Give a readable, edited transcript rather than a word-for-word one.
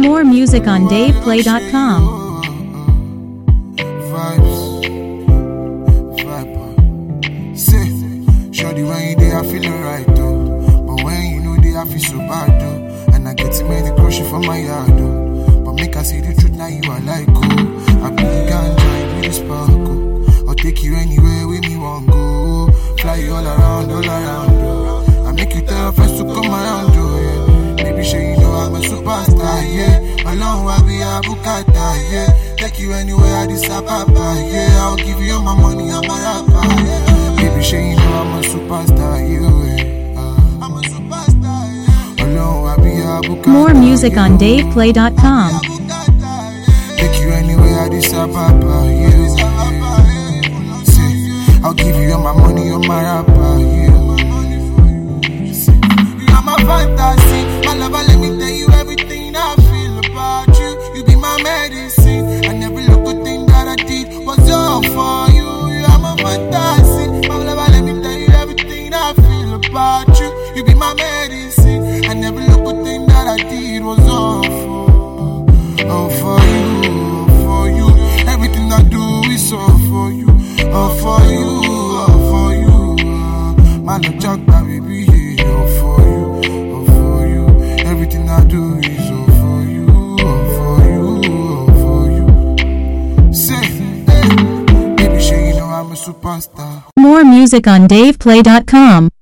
More music on DavePlay.com. Shorty, when you there, I feel alright though. But when you know they, I feel so bad though. And I get to make the crush from my yard though. But make I see the truth, now you are like oh. I be ganja, you be sparkle. I'll take you anywhere with me one go. Fly you all around though. I make you tell first to come around though, yeah. Baby, sure you know I'm a superstar, yeah. Alone, I be a bukata, yeah. Take you anywhere, I disappear, yeah. I'll give you all my money, I'm a rapper, yeah. Baby, sure you know I'm a superstar, yeah. I'm a superstar, yeah. Alone, I be a bukata. More music on DavePlay.com. Take you anywhere, I disappear, yeah. Say, I'll give you all my money, I'm a rapper, yeah. I'm a fantasy, my lover, let me tell you everything I feel about you. You be my medicine, and every little thing that I did was all for you. I'm a fantasy, my lover, let me tell you everything I feel about you. You be my medicine, and every little thing that I did was all for you. Everything I do is all for you, all for you, all for you. My love, Jack, baby, yeah, all for you. Everything I do is all for you, all for you, all for you. Say, hey, baby, sure you know I'm a superstar. More music on DavePlay.com.